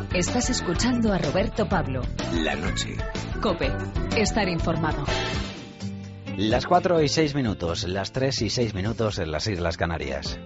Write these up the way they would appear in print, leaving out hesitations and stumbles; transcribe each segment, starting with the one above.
Estás escuchando a Roberto Pablo. La noche. COPE. Estar informado. Las 4:06, las 3:06 en las Islas Canarias.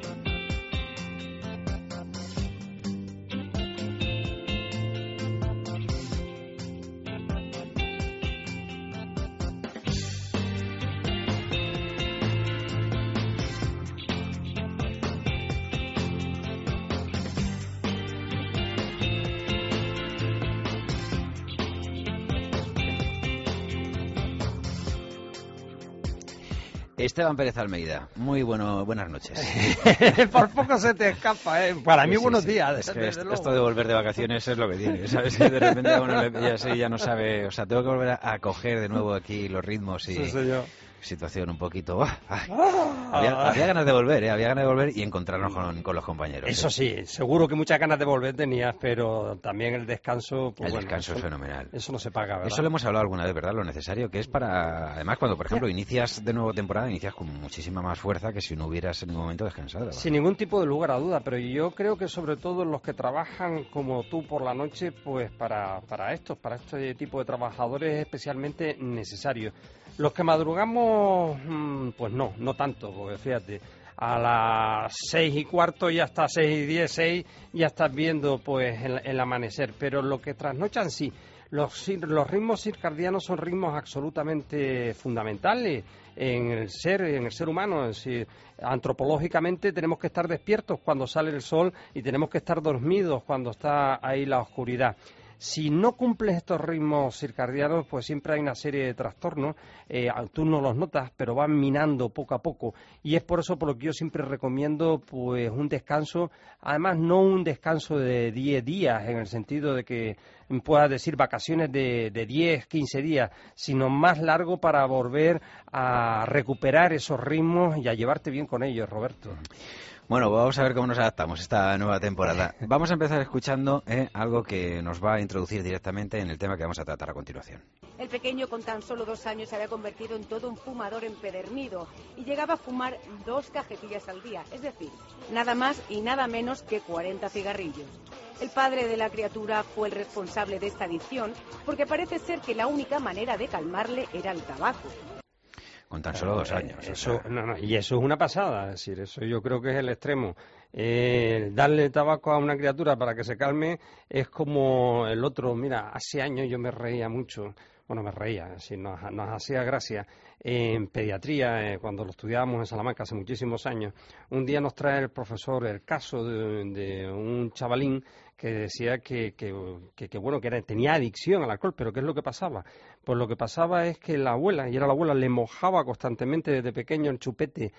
Esteban Pérez Almeida, muy buenas noches. Por poco se te escapa, ¿eh? Para mí, buenos días. Es que esto de volver de vacaciones es lo que tiene, ¿sabes? De repente uno ya no sabe, o sea, tengo que volver a coger de nuevo aquí los ritmos y... Sí, yo. Situación un poquito... Había ganas de volver, había ganas de volver y encontrarnos con los compañeros. Eso sí, seguro que muchas ganas de volver tenías, pero también el descanso... Pues descanso es fenomenal. Eso no se paga, ¿verdad? Eso lo hemos hablado alguna vez, ¿verdad? Lo necesario que es para... Además, cuando, por ejemplo, inicias de nuevo temporada, inicias con muchísima más fuerza que si no hubieras en ningún momento descansado, ¿verdad? Sin ningún tipo de lugar a duda, pero yo creo que sobre todo los que trabajan como tú por la noche, pues para este tipo de trabajadores es especialmente necesario. Los que madrugamos, pues no tanto, porque fíjate, a las 6:15 ya hasta 6:10, 6 ya estás viendo pues el amanecer, pero lo que trasnochan sí. Los ritmos circadianos son ritmos absolutamente fundamentales en el ser humano. Es decir, antropológicamente tenemos que estar despiertos cuando sale el sol y tenemos que estar dormidos cuando está ahí la oscuridad. Si no cumples estos ritmos circadianos, pues siempre hay una serie de trastornos. Tú no los notas, pero van minando poco a poco. Y es por eso por lo que yo siempre recomiendo pues un descanso. Además, no un descanso de 10 días, en el sentido de que puedas decir vacaciones de 10, 15 días, sino más largo para volver a recuperar esos ritmos y a llevarte bien con ellos, Roberto. Bueno, vamos a ver cómo nos adaptamos esta nueva temporada. Vamos a empezar escuchando algo que nos va a introducir directamente en el tema que vamos a tratar a continuación. El pequeño, con tan solo 2 años, se había convertido en todo un fumador empedernido y llegaba a fumar 2 cajetillas al día, es decir, nada más y nada menos que 40 cigarrillos. El padre de la criatura fue el responsable de esta adicción porque parece ser que la única manera de calmarle era el tabaco. Con tan solo 2 años. Y eso es una pasada, es decir, eso yo creo que es el extremo. Darle tabaco a una criatura para que se calme es como el otro. Mira, hace años yo me reía mucho. Bueno, me reía, si nos hacía gracia. En pediatría, cuando lo estudiábamos en Salamanca hace muchísimos años, un día nos trae el profesor el caso de un chavalín que decía que tenía adicción al alcohol, pero ¿qué es lo que pasaba? Pues lo que pasaba es que la abuela, le mojaba constantemente desde pequeño el chupete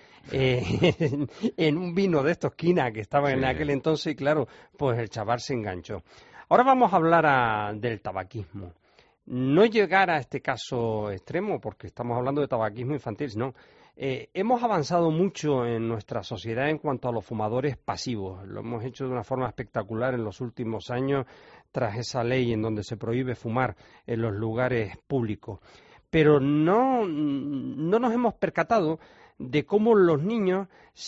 en un vino de estos quina que estaba en aquel entonces y claro, pues el chaval se enganchó. Ahora vamos a hablar del tabaquismo. No llegar a este caso extremo, porque estamos hablando de tabaquismo infantil, no. Hemos avanzado mucho en nuestra sociedad en cuanto a los fumadores pasivos. Lo hemos hecho de una forma espectacular en los últimos años tras esa ley en donde se prohíbe fumar en los lugares públicos. Pero no nos hemos percatado de cómo los niños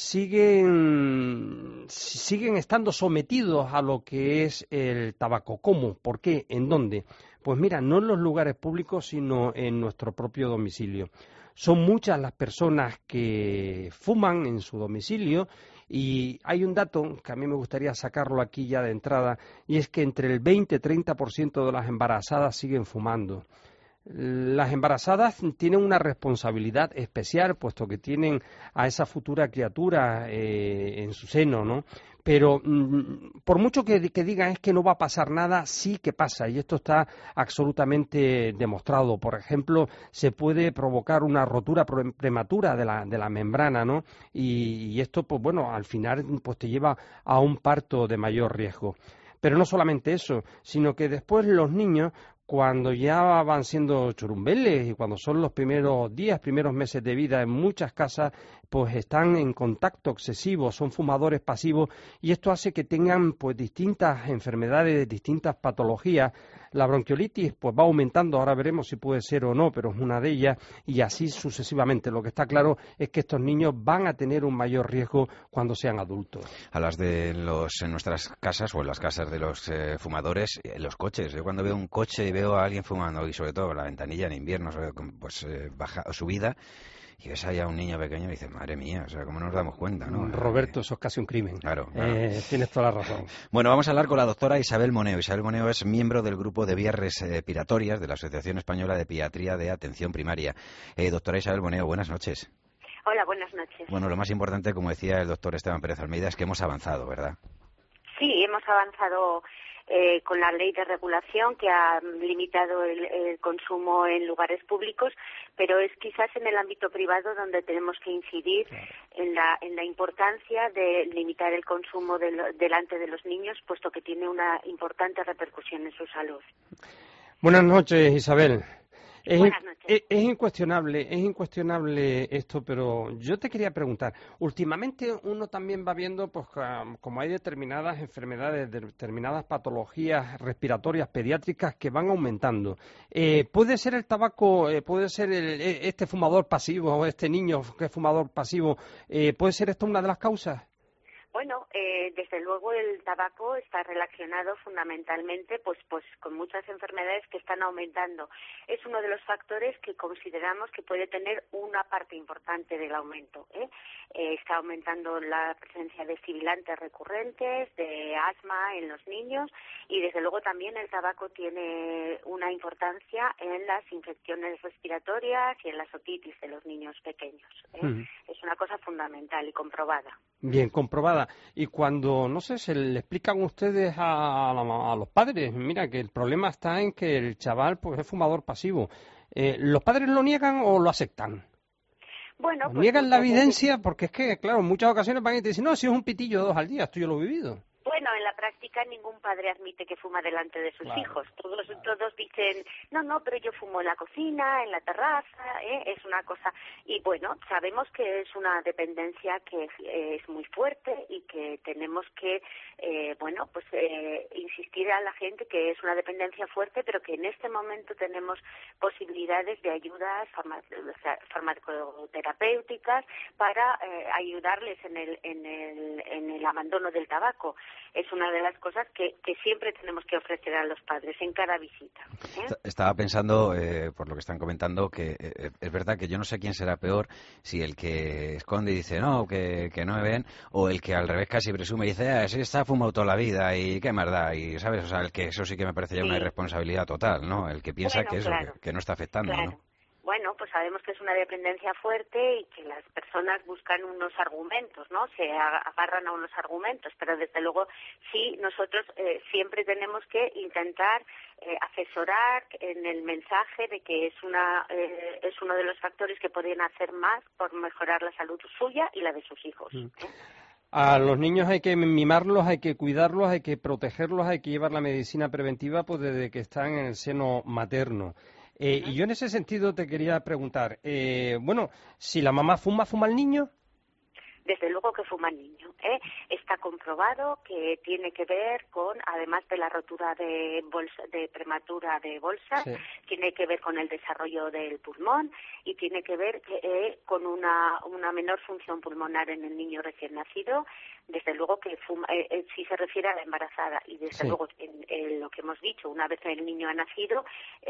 siguen estando sometidos a lo que es el tabaco. ¿Cómo? ¿Por qué? ¿En dónde? Pues mira, no en los lugares públicos, sino en nuestro propio domicilio. Son muchas las personas que fuman en su domicilio y hay un dato que a mí me gustaría sacarlo aquí ya de entrada y es que entre el 20 y 30% de las embarazadas siguen fumando. Las embarazadas tienen una responsabilidad especial, puesto que tienen a esa futura criatura en su seno, ¿no? Pero por mucho que digan es que no va a pasar nada, sí que pasa, y esto está absolutamente demostrado. Por ejemplo, se puede provocar una rotura prematura de la membrana, ¿no? Y esto, pues bueno, al final pues te lleva a un parto de mayor riesgo. Pero no solamente eso, sino que después los niños, cuando ya van siendo churumbeles y cuando son los primeros meses de vida en muchas casas, pues están en contacto excesivo, son fumadores pasivos y esto hace que tengan pues distintas enfermedades, distintas patologías. La bronquiolitis pues va aumentando, ahora veremos si puede ser o no, pero es una de ellas, y así sucesivamente. Lo que está claro es que estos niños van a tener un mayor riesgo cuando sean adultos. Hablas de en nuestras casas o en las casas de los fumadores, en los coches. Yo cuando veo un coche y veo a alguien fumando, y sobre todo la ventanilla en invierno, pues subida, y ves ahí a un niño pequeño y dices, madre mía, o sea, ¿cómo nos damos cuenta, no? Roberto, eso es casi un crimen. Claro. Tienes toda la razón. Bueno, vamos a hablar con la doctora Isabel Moneo. Isabel Moneo es miembro del grupo de vías respiratorias de la Asociación Española de Pediatría de Atención Primaria. Doctora Isabel Moneo, buenas noches. Hola, buenas noches. Bueno, lo más importante, como decía el doctor Esteban Pérez Almeida, es que hemos avanzado, ¿verdad? Sí, hemos avanzado con la ley de regulación que ha limitado el consumo en lugares públicos, pero es quizás en el ámbito privado donde tenemos que incidir en la importancia de limitar el consumo delante de los niños, puesto que tiene una importante repercusión en su salud. Buenas noches, Isabel. Buenas noches. Es incuestionable esto, pero yo te quería preguntar, últimamente uno también va viendo, pues como hay determinadas enfermedades, determinadas patologías respiratorias pediátricas que van aumentando. ¿Puede ser el tabaco, puede ser este fumador pasivo o este niño que es fumador pasivo, puede ser esto una de las causas? Bueno, desde luego el tabaco está relacionado fundamentalmente pues con muchas enfermedades que están aumentando. Es uno de los factores que consideramos que puede tener una parte importante del aumento. Está aumentando la presencia de sibilantes recurrentes, de asma en los niños, y desde luego también el tabaco tiene una importancia en las infecciones respiratorias y en las otitis de los niños pequeños. Es una cosa fundamental y comprobada. Bien, comprobada. Y cuando, no sé, se le explican ustedes a los padres, mira, que el problema está en que el chaval pues es fumador pasivo, ¿los padres lo niegan o lo aceptan? Bueno, pues niegan la evidencia, porque es que, claro, en muchas ocasiones van y te dicen, no, si es un pitillo 2 al día, esto yo lo he vivido. Bueno, en la práctica ningún padre admite que fuma delante de sus hijos. Todos dicen, no, pero yo fumo en la cocina, en la terraza, es una cosa. Y bueno, sabemos que es una dependencia que es muy fuerte y que tenemos que, insistir a la gente que es una dependencia fuerte, pero que en este momento tenemos posibilidades de ayudas farmacoterapéuticas para ayudarles en el abandono del tabaco. Es una de las cosas que siempre tenemos que ofrecer a los padres en cada visita. Estaba pensando, por lo que están comentando, que es verdad que yo no sé quién será peor, si el que esconde y dice no, que no me ven, o el que al revés casi presume y dice, ese está fumado toda la vida y qué más da, y sabes, o sea, el que eso sí que me parece ya una irresponsabilidad total, ¿no? El que piensa que eso, que no está afectando, ¿no? Bueno, pues sabemos que es una dependencia fuerte y que las personas buscan unos argumentos, ¿no? Se agarran a unos argumentos, pero desde luego sí, nosotros siempre tenemos que intentar asesorar en el mensaje de que es uno de los factores que pueden hacer más por mejorar la salud suya y la de sus hijos. A los niños hay que mimarlos, hay que cuidarlos, hay que protegerlos, hay que llevar la medicina preventiva pues desde que están en el seno materno. Y yo en ese sentido te quería preguntar, si la mamá fuma el niño. Desde luego que fuma el niño. Está comprobado que tiene que ver con, además de la rotura de prematura de bolsas, tiene que ver con el desarrollo del pulmón y tiene que ver con una menor función pulmonar en el niño recién nacido. Desde luego que si se refiere a la embarazada y desde luego en lo que hemos dicho, una vez el niño ha nacido,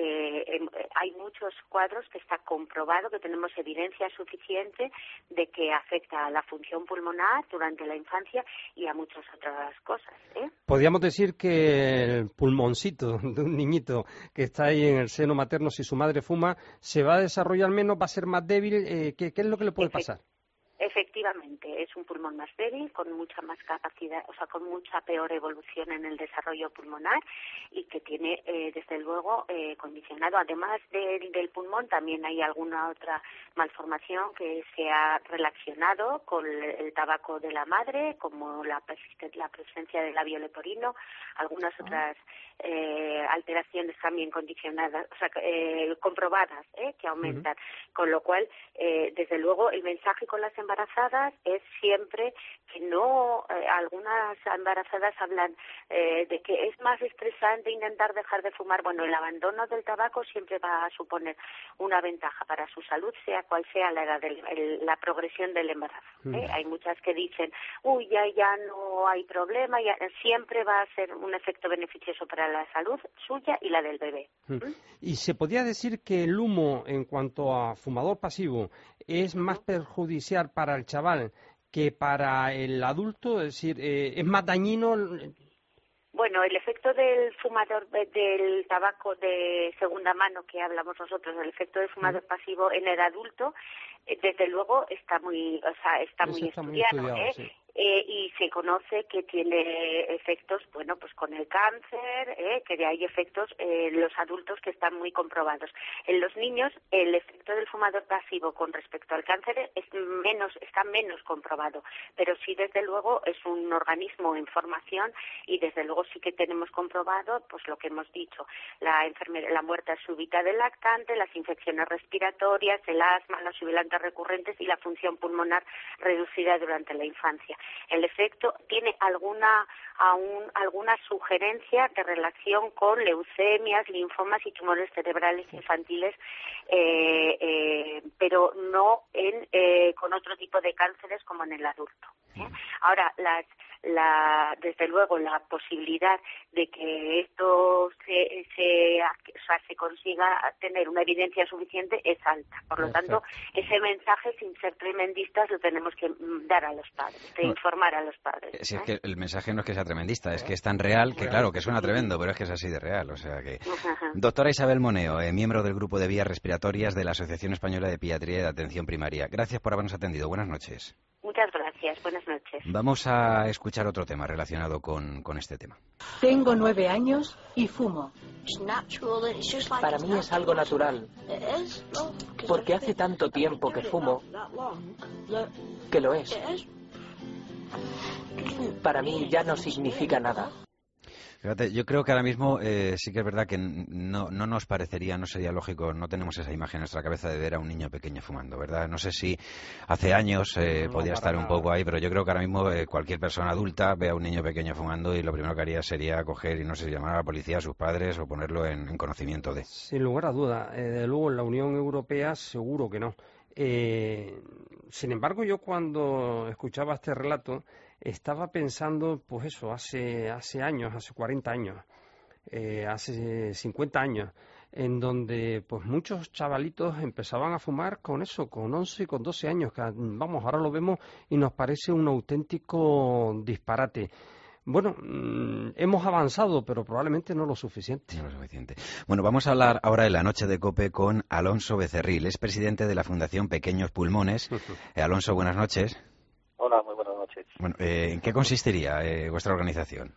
hay muchos cuadros que está comprobado, que tenemos evidencia suficiente de que afecta a la función pulmonar durante la infancia y a muchas otras cosas. Podríamos decir que el pulmoncito de un niñito que está ahí en el seno materno, si su madre fuma, se va a desarrollar menos, va a ser más débil. ¿Qué es lo que le puede pasar? Efectivamente, es un pulmón más débil, con mucha más capacidad, o sea, con mucha peor evolución en el desarrollo pulmonar y que tiene, desde luego, condicionado. Además del pulmón, también hay alguna otra malformación que se ha relacionado con el tabaco de la madre, como la presencia del labio leporino, algunas otras alteraciones también condicionadas, o sea, comprobadas, que aumentan. Con lo cual, desde luego, el mensaje con las embarazadas es siempre que no, algunas embarazadas hablan de que es más estresante intentar dejar de fumar. Bueno, el abandono del tabaco siempre va a suponer una ventaja para su salud, sea cual sea la edad la progresión del embarazo. Hay muchas que dicen, uy, ya no hay problema, siempre va a ser un efecto beneficioso para la salud suya y la del bebé. ¿Y se podría decir que el humo, en cuanto a fumador pasivo, es más perjudicial para el chaval que para el adulto? Es decir, ¿es más dañino? Bueno, el efecto del fumador del tabaco de segunda mano que hablamos nosotros, el efecto del fumador pasivo en el adulto, desde luego está muy estudiado, sí. Y se conoce que tiene efectos, bueno, pues con el cáncer, que hay efectos en los adultos que están muy comprobados. En los niños, el efecto del fumador pasivo con respecto al cáncer está menos comprobado, pero sí, desde luego, es un organismo en formación y desde luego sí que tenemos comprobado, pues lo que hemos dicho, la muerte súbita del lactante, las infecciones respiratorias, el asma, los sibilantes recurrentes y la función pulmonar reducida durante la infancia. El efecto tiene alguna sugerencia de relación con leucemias, linfomas y tumores cerebrales infantiles, pero no con otro tipo de cánceres como en el adulto. Ahora, desde luego, la posibilidad de que esto se consiga tener una evidencia suficiente es alta. Por lo tanto, ese mensaje, sin ser tremendistas, lo tenemos que dar a los padres, informar a los padres. Si es que el mensaje no es que sea tremendista, es que es tan real que, claro, que suena tremendo, pero es que es así de real. O sea que... Doctora Isabel Moneo, miembro del Grupo de Vías Respiratorias de la Asociación Española de Pediatría y de Atención Primaria. Gracias por habernos atendido. Buenas noches. Muchas gracias. Buenas noches. Vamos a escuchar otro tema relacionado con este tema. Tengo 9 años y fumo. Para mí es algo natural, porque hace tanto tiempo que fumo, que lo es. Para mí ya no significa nada. Fíjate, yo creo que ahora mismo sí que es verdad que no nos parecería, no sería lógico, no tenemos esa imagen en nuestra cabeza de ver a un niño pequeño fumando, ¿verdad? No sé si hace años podía estar un poco ahí, pero yo creo que ahora mismo cualquier persona adulta ve a un niño pequeño fumando y lo primero que haría sería coger y no sé, llamar a la policía, a sus padres o ponerlo en conocimiento de. Sin lugar a duda, de luego en la Unión Europea seguro que no. Sin embargo, yo cuando escuchaba este relato estaba pensando, pues eso, hace años, hace 40 años, hace 50 años, en donde pues muchos chavalitos empezaban a fumar con eso, con 11 y con 12 años, que vamos, ahora lo vemos y nos parece un auténtico disparate. Bueno, hemos avanzado, pero probablemente no lo suficiente. No lo suficiente. Bueno, vamos a hablar ahora de la noche de COPE con Alonso Becerril, es presidente de la Fundación Pequeños Pulmones. Alonso, buenas noches. Hola, muy buenas noches. Bueno, ¿en qué consistiría vuestra organización?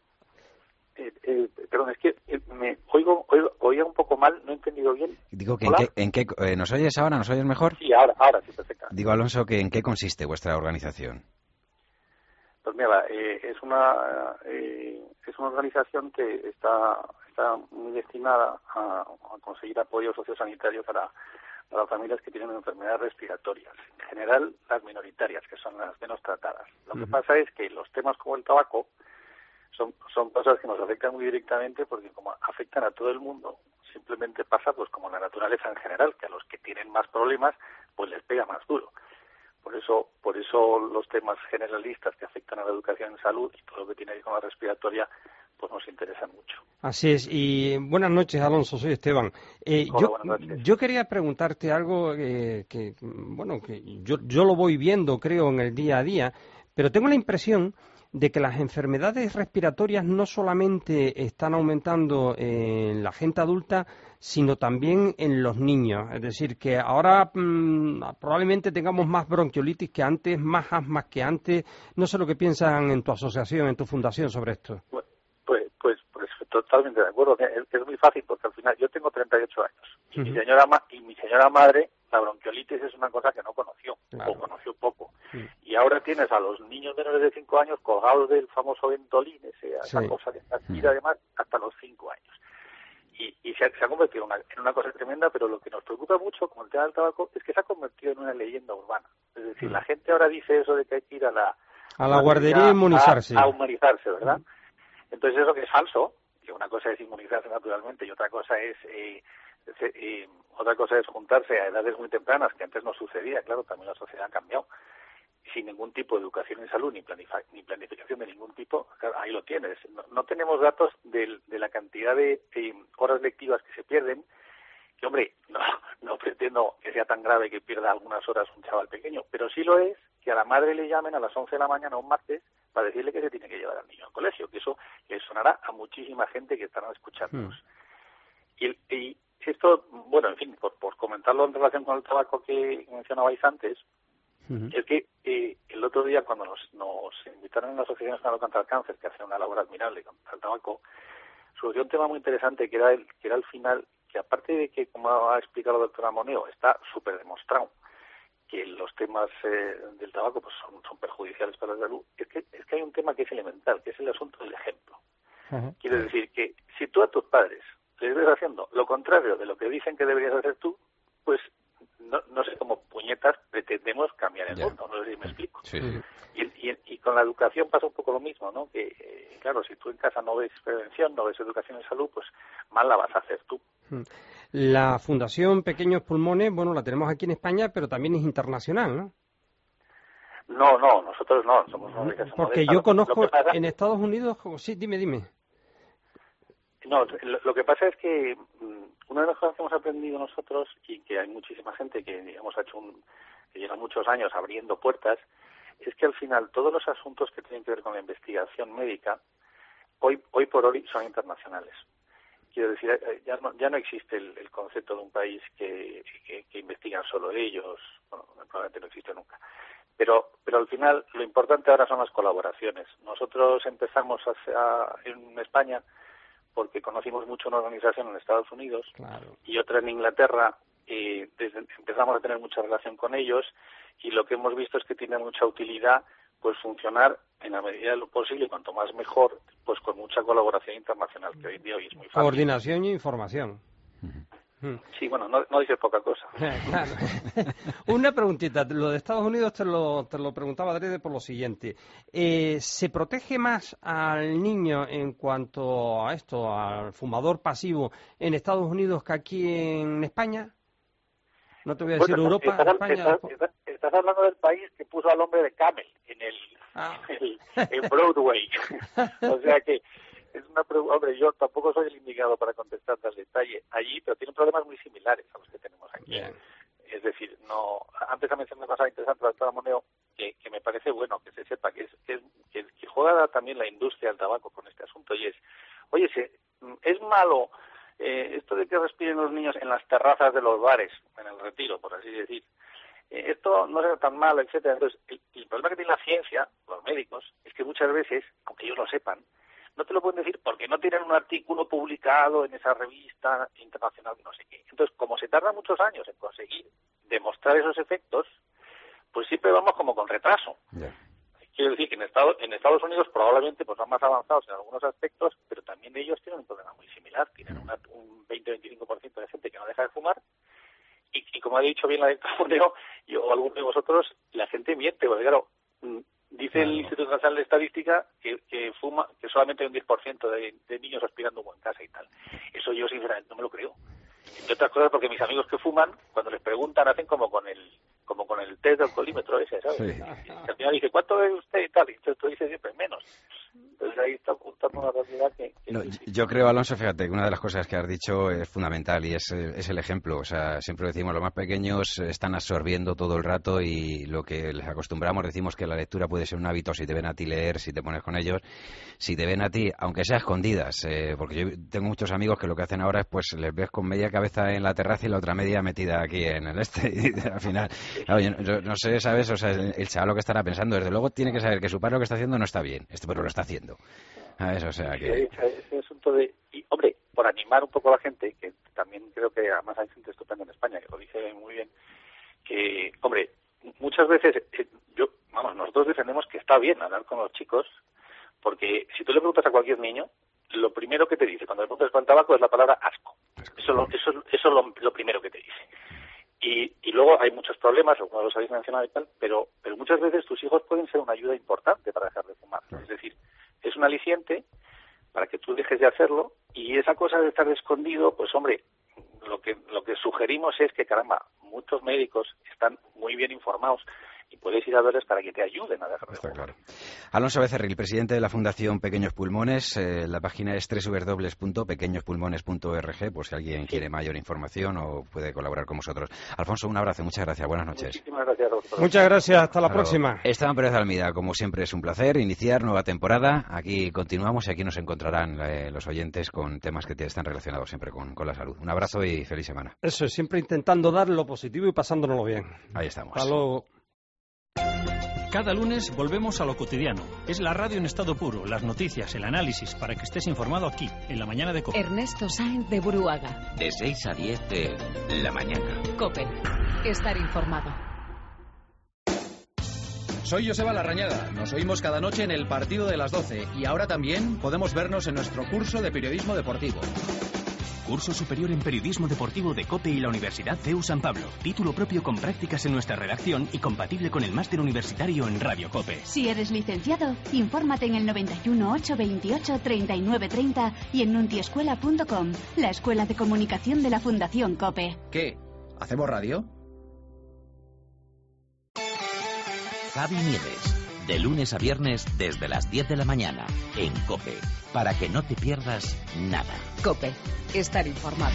Perdón, es que me oía un poco mal, no he entendido bien. Digo que ¿nos oyes ahora? ¿Nos oyes mejor? Sí, ahora sí, perfectamente. Digo, Alonso, que ¿en qué consiste vuestra organización? Pues mira, es una organización que está muy destinada a conseguir apoyo sociosanitario para familias que tienen enfermedades respiratorias, en general las minoritarias, que son las menos tratadas. Lo que pasa es que los temas como el tabaco son cosas que nos afectan muy directamente porque como afectan a todo el mundo, simplemente pasa pues como la naturaleza en general, que a los que tienen más problemas pues les pega más duro. Por eso los temas generalistas que afectan a la educación en salud y todo lo que tiene que ver con la respiratoria pues nos interesan mucho. Así es. Y buenas noches, Alonso, soy Esteban. Hola, buenas noches. Yo quería preguntarte algo que yo lo voy viendo, creo, en el día a día, pero tengo la impresión de que las enfermedades respiratorias no solamente están aumentando en la gente adulta, sino también en los niños. Es decir, que ahora probablemente tengamos más bronquiolitis que antes, más asmas que antes. No sé lo que piensan en tu asociación, en tu fundación sobre esto. Pues totalmente de acuerdo. Es muy fácil porque al final yo tengo 38 años y mi señora madre, la bronquiolitis es una cosa que no conoció, claro, o conoció poco. Y ahora tienes a los niños menores de 5 años colgados del famoso Ventolin, esa cosa que está además hasta los 5 y se ha convertido en una cosa tremenda, pero lo que nos preocupa mucho con el tema del tabaco es que se ha convertido en una leyenda urbana. Es decir, la gente ahora dice eso de que hay que ir a la guardería a inmunizarse. A humanizarse, ¿verdad? Entonces eso que es falso, que una cosa es inmunizarse naturalmente y otra cosa es juntarse a edades muy tempranas, que antes no sucedía. Claro, también la sociedad ha cambiado. Sin ningún tipo de educación en salud ni planificación de ningún tipo, claro, ahí lo tienes. No tenemos datos de la cantidad de horas lectivas que se pierden, que hombre, no pretendo que sea tan grave que pierda algunas horas un chaval pequeño, pero sí lo es que a la madre le llamen a las 11 de la mañana un martes para decirle que se tiene que llevar al niño al colegio, que eso le sonará a muchísima gente que estarán escuchándonos. Y esto, bueno, en fin, por comentarlo en relación con el tabaco que mencionabais antes, es que el otro día cuando nos invitaron en la Asociación Nacional contra el Cáncer, que hace una labor admirable contra el tabaco, surgió un tema muy interesante que era al final, que aparte de que, como ha explicado la doctora Moneo, está súper demostrado que los temas del tabaco pues son perjudiciales para la salud, es que hay un tema que es elemental, que es el asunto del ejemplo. Quiere decir que si tú a tus padres les ves haciendo lo contrario de lo que dicen que deberías hacer tú, pues no sé cómo puñetas pretendemos cambiar el mundo, no sé si me explico. Sí. Y con la educación pasa un poco lo mismo, ¿no? Que, claro, si tú en casa no ves prevención, no ves educación en salud, pues mal la vas a hacer tú. La Fundación Pequeños Pulmones, bueno, la tenemos aquí en España, pero también es internacional, ¿no? No, nosotros no, somos una organización porque modesta. Yo conozco en Estados Unidos, sí, dime. No, lo que pasa es que una de las cosas que hemos aprendido nosotros, y que hay muchísima gente que, digamos, que lleva muchos años abriendo puertas, es que al final todos los asuntos que tienen que ver con la investigación médica, hoy por hoy son internacionales. Quiero decir, ya no existe el concepto de un país que investigan solo ellos, bueno, probablemente no existe nunca. Pero al final lo importante ahora son las colaboraciones. Nosotros empezamos en España porque conocimos mucho una organización en Estados Unidos, claro, y otra en Inglaterra, empezamos a tener mucha relación con ellos, y lo que hemos visto es que tiene mucha utilidad pues funcionar en la medida de lo posible, y cuanto más mejor, pues con mucha colaboración internacional, que hoy en día es muy fácil. Coordinación y información. Sí, bueno, no dices poca cosa. Claro. Una preguntita, lo de Estados Unidos te lo preguntaba adrede por lo siguiente. ¿Se protege más al niño en cuanto a esto, al fumador pasivo, en Estados Unidos que aquí en España? No te voy a decir Europa, España. Estás hablando del país que puso al hombre de Camel en Broadway. O sea que es una pregunta. Hombre, yo tampoco soy el indicado para contestarte al detalle allí, pero tienen problemas muy similares a los que tenemos aquí. Bien. Es decir, antes ha mencionado una cosa interesante la doctora Moneo, que me parece bueno que se sepa que juega también la industria del tabaco con este asunto, y oye, es malo esto de que respiren los niños en las terrazas de los bares, en el Retiro, por así decir. Esto no es tan malo, etcétera. Entonces, el problema que tiene la ciencia, los médicos, es que muchas veces, aunque ellos lo sepan, no te lo pueden decir porque no tienen un artículo publicado en esa revista internacional, no sé qué. Entonces, como se tarda muchos años en conseguir demostrar esos efectos, pues siempre vamos como con retraso. Yeah. Quiero decir que en Estados Unidos probablemente pues van más avanzados en algunos aspectos, pero también ellos tienen un problema muy similar. Tienen un 20-25% de gente que no deja de fumar, y como ha dicho bien la doctora Moneo, o alguno de vosotros, la gente miente, porque claro, dice el Instituto Nacional de Estadística que solamente hay un 10% de niños aspirando humo en casa y tal. Eso yo sinceramente no me lo creo. Entre otras cosas porque mis amigos que fuman, cuando les preguntan, hacen como con el test del colímetro ese, ¿sabes? Sí. Y al final dice, ¿cuánto bebe usted y tal? Y entonces tú dices siempre menos. Entonces ahí está apuntando una realidad que yo creo, Alonso, fíjate, que una de las cosas que has dicho es fundamental, y es el ejemplo. O sea, siempre decimos, los más pequeños están absorbiendo todo el rato, y lo que les acostumbramos, decimos que la lectura puede ser un hábito si te ven a ti leer, si te pones con ellos, si te ven a ti, aunque sea escondidas, porque yo tengo muchos amigos que lo que hacen ahora es, pues, les ves con media cabeza en la terraza y la otra media metida aquí en el y al final, claro, yo no sé, ¿sabes? O sea, el chaval lo que estará pensando, desde luego tiene que saber que su padre lo que está haciendo no está bien, pero lo está haciendo. ¿Sabes? O sea que... Ese asunto y, hombre, por animar un poco a la gente, que también creo que además hay gente estupenda en España que lo dice muy bien, que, hombre, muchas veces nosotros defendemos que está bien hablar con los chicos, porque si tú le preguntas a cualquier niño, lo primero que te dice cuando le preguntas por el tabaco es la palabra asco. los habéis mencionado y tal, pero muchas veces tus hijos pueden ser una ayuda importante para dejar de fumar. Es decir, es un aliciente para que tú dejes de hacerlo, y esa cosa de estar escondido, pues hombre, lo que sugerimos es que, caramba, muchos médicos están muy bien informados y puedes ir a verles para que te ayuden a dejar de fumar. Claro. Alonso Becerril, presidente de la Fundación Pequeños Pulmones. La página es www.pequeñospulmones.org, por si alguien quiere mayor información o puede colaborar con vosotros. Alfonso, un abrazo, muchas gracias, buenas noches. Muchísimas gracias a vosotros. Muchas gracias, hasta la próxima. Esteban Pérez Almida, como siempre es un placer iniciar nueva temporada. Aquí continuamos y aquí nos encontrarán los oyentes con temas que están relacionados siempre con la salud. Un abrazo y feliz semana. Eso, siempre intentando dar lo positivo y pasándonoslo bien. Ahí estamos. Hasta luego. Cada lunes volvemos a lo cotidiano. Es la radio en estado puro, las noticias, el análisis, para que estés informado aquí, en la mañana de COPE. Ernesto Sáenz de Buruaga. De 6 a 10 de la mañana. COPE. Estar informado. Soy Joseba Larrañaga. Nos oímos cada noche en el partido de las 12 y ahora también podemos vernos en nuestro curso de periodismo deportivo. Curso superior en periodismo deportivo de COPE y la Universidad CEU San Pablo. Título propio con prácticas en nuestra redacción y compatible con el máster universitario en Radio COPE. Si eres licenciado, infórmate en el 91 828 3930 y en nuntiescuela.com, la escuela de comunicación de la Fundación COPE. ¿Qué? ¿Hacemos radio? Javi Nieves, de lunes a viernes desde las 10 de la mañana en COPE, para que no te pierdas nada. COPE. Estar informado.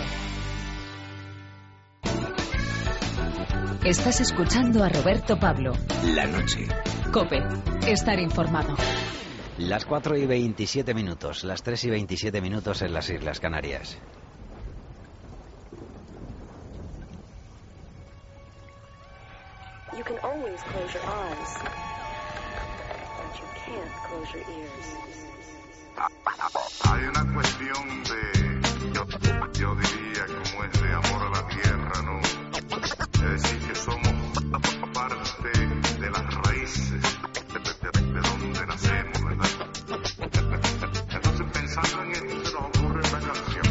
Estás escuchando a Roberto Pablo. La noche. COPE. Estar informado. Las 4 y 27 minutos, las 3 y 27 minutos en las Islas Canarias. You can always close your eyes, but you can't close your ears. Hay una cuestión yo diría, como es de amor a la tierra, ¿no? Es decir, que somos parte de las raíces de donde nacemos, ¿verdad? Entonces, pensando en esto, se nos ocurre esta canción.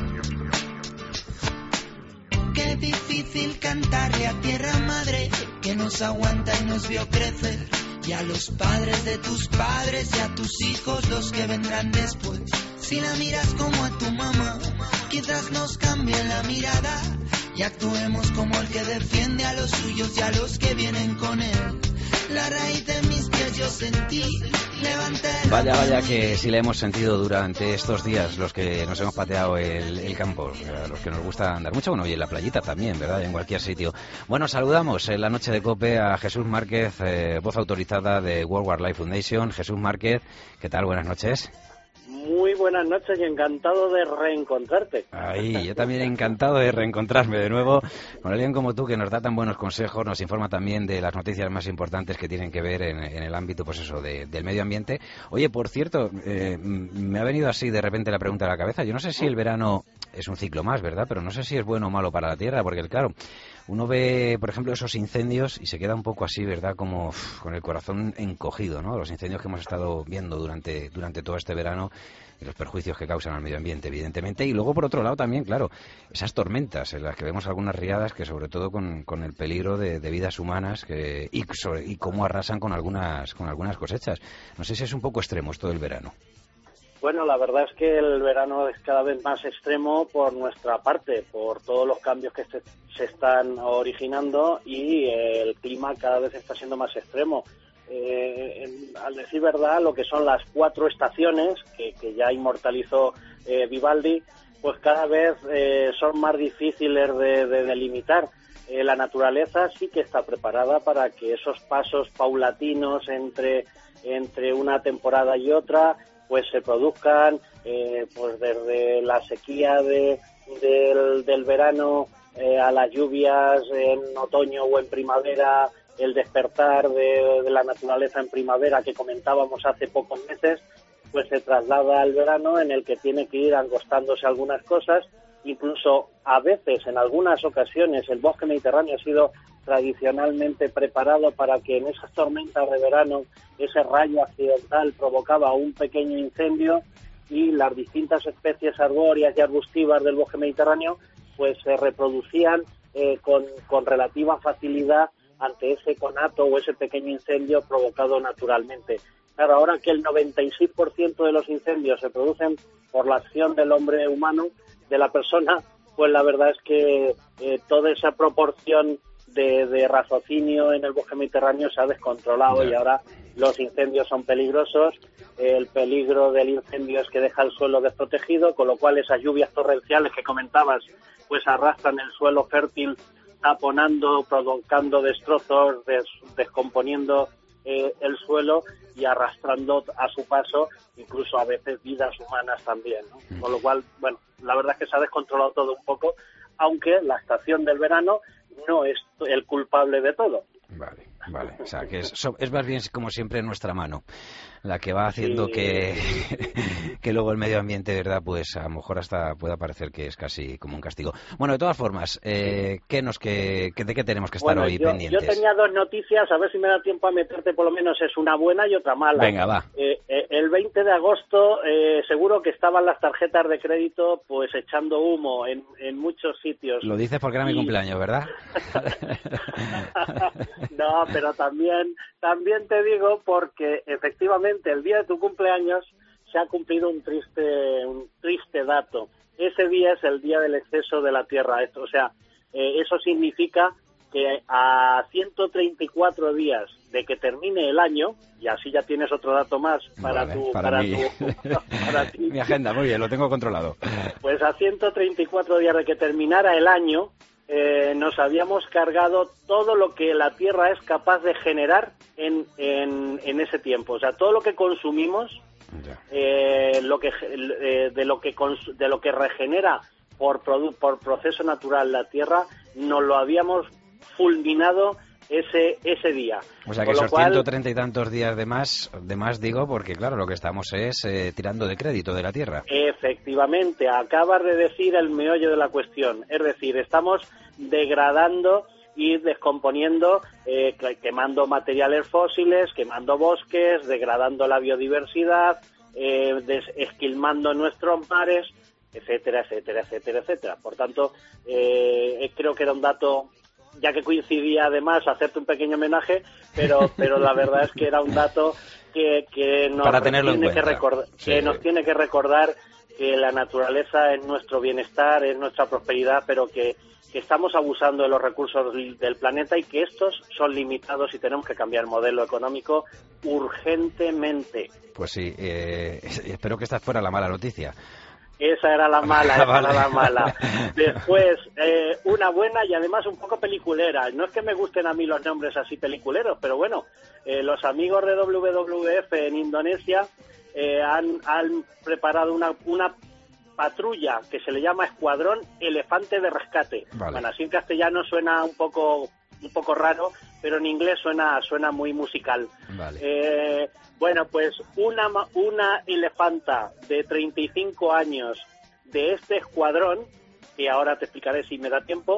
Qué difícil cantarle a tierra madre que nos aguanta y nos vio crecer, y a los padres de tus padres y a tus hijos, los que vendrán después. Si la miras como a tu mamá, quizás nos cambie la mirada y actuemos como el que defiende a los suyos y a los que vienen con él. La raíz de mis pies yo sentí, levanté. Vaya que sí la hemos sentido durante estos días, los que nos hemos pateado el campo, los que nos gusta andar mucho, bueno, y en la playita también, ¿verdad? En cualquier sitio. Bueno, saludamos en la noche de COPE a Jesús Márquez, voz autorizada de World Wildlife Foundation. Jesús Márquez, ¿qué tal? Buenas noches. Muy buenas noches y encantado de reencontrarte. Ay, yo también encantado de reencontrarme de nuevo con alguien como tú que nos da tan buenos consejos, nos informa también de las noticias más importantes que tienen que ver en el ámbito, pues eso, del medio ambiente. Oye, por cierto, me ha venido así de repente la pregunta a la cabeza. Yo no sé si el verano es un ciclo más, ¿verdad? Pero no sé si es bueno o malo para la Tierra, porque claro, uno ve, por ejemplo, esos incendios y se queda un poco así, ¿verdad? Como con el corazón encogido, ¿no? Los incendios que hemos estado viendo durante todo este verano y los perjuicios que causan al medio ambiente, evidentemente. Y luego, por otro lado, también, claro, esas tormentas en las que vemos algunas riadas que, sobre todo, con el peligro de vidas humanas y cómo arrasan con algunas cosechas. No sé si es un poco extremo esto del verano. Bueno, la verdad es que el verano es cada vez más extremo por nuestra parte, por todos los cambios que se están originando y el clima cada vez está siendo más extremo. Al decir verdad, lo que son las 4 estaciones que ya inmortalizó Vivaldi, pues cada vez son más difíciles de delimitar. La naturaleza sí que está preparada para que esos pasos paulatinos entre una temporada y otra pues se produzcan, pues desde la sequía del verano a las lluvias en otoño o en primavera, el despertar de la naturaleza en primavera que comentábamos hace pocos meses, pues se traslada al verano en el que tiene que ir angostándose algunas cosas. Incluso a veces, en algunas ocasiones, el bosque mediterráneo ha sido tradicionalmente preparado para que en esas tormentas de verano ese rayo accidental provocaba un pequeño incendio y las distintas especies arbóreas y arbustivas del bosque mediterráneo pues se reproducían con relativa facilidad ante ese conato o ese pequeño incendio provocado naturalmente. Claro, ahora que el 96% de los incendios se producen por la acción del hombre humano, de la persona, pues la verdad es que toda esa proporción de raciocinio en el bosque mediterráneo se ha descontrolado y ahora los incendios son peligrosos. El peligro del incendio es que deja el suelo desprotegido, con lo cual esas lluvias torrenciales que comentabas pues arrastran el suelo fértil, taponando, provocando destrozos, descomponiendo el suelo y arrastrando a su paso incluso a veces vidas humanas también, ¿no? Con lo cual, bueno, la verdad es que se ha descontrolado todo un poco, aunque la estación del verano no es el culpable de todo. Vale. O sea, que es más bien, como siempre, nuestra mano la que va haciendo que luego el medio ambiente, ¿verdad? Pues a lo mejor hasta pueda parecer que es casi como un castigo. Bueno, de todas formas, ¿de qué tenemos que estar hoy pendientes? Yo tenía dos noticias, a ver si me da tiempo a meterte, por lo menos es una buena y otra mala. Venga, va. El 20 de agosto seguro que estaban las tarjetas de crédito pues echando humo en muchos sitios. Lo dices porque era mi cumpleaños, ¿verdad? No, pero también te digo porque efectivamente el día de tu cumpleaños se ha cumplido un triste dato. Ese día es el día del exceso de la Tierra. O sea, eso significa que a 134 días de que termine el año, y así ya tienes otro dato más para ti. Mi agenda, muy bien, lo tengo controlado. Pues a 134 días de que terminara el año, nos habíamos cargado todo lo que la Tierra es capaz de generar en ese tiempo. O sea, todo lo que consumimos, de lo que regenera por proceso natural la Tierra, nos lo habíamos fulminado ese día. O sea que esos 130 y tantos días de más digo, porque claro, lo que estamos es tirando de crédito de la Tierra. Efectivamente, acabas de decir el meollo de la cuestión. Es decir, estamos degradando y descomponiendo, quemando materiales fósiles, quemando bosques, degradando la biodiversidad, esquilmando nuestros mares, etcétera, etcétera, etcétera, etcétera. Por tanto, creo que era un dato, ya que coincidía además, hacerte un pequeño homenaje, pero la verdad es que era un dato que nos tiene que recordar que la naturaleza es nuestro bienestar, es nuestra prosperidad, pero que estamos abusando de los recursos del planeta y que estos son limitados y tenemos que cambiar el modelo económico urgentemente. Pues sí, espero que esta fuera la mala noticia. Esa era la mala, Después, una buena y además un poco peliculera. No es que me gusten a mí los nombres así peliculeros, pero bueno, los amigos de WWF en Indonesia han preparado una patrulla que se le llama Escuadrón Elefante de Rescate. Vale. Bueno, así en castellano suena un poco raro, pero en inglés suena muy musical. Vale. Bueno, pues una elefanta de 35 años de este escuadrón, que ahora te explicaré si me da tiempo,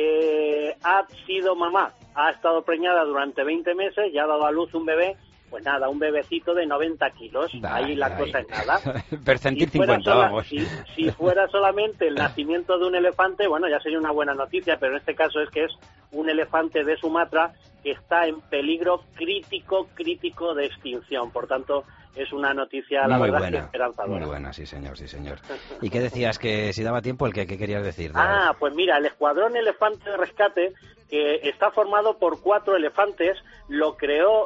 ha sido mamá, ha estado preñada durante 20 meses y ha dado a luz un bebé. Pues nada, un bebecito de 90 kilos, ahí la cosa es nada. Percentil 50, vamos. Si fuera solamente el nacimiento de un elefante, bueno, ya sería una buena noticia, pero en este caso es que es un elefante de Sumatra que está en peligro crítico de extinción. Por tanto, es una noticia, la verdad, que esperanzadora. Muy buena, sí señor. ¿Y qué decías? Que si daba tiempo, ¿qué querías decir? Pues mira, el Escuadrón Elefante de Rescate, que está formado por 4 elefantes, lo creó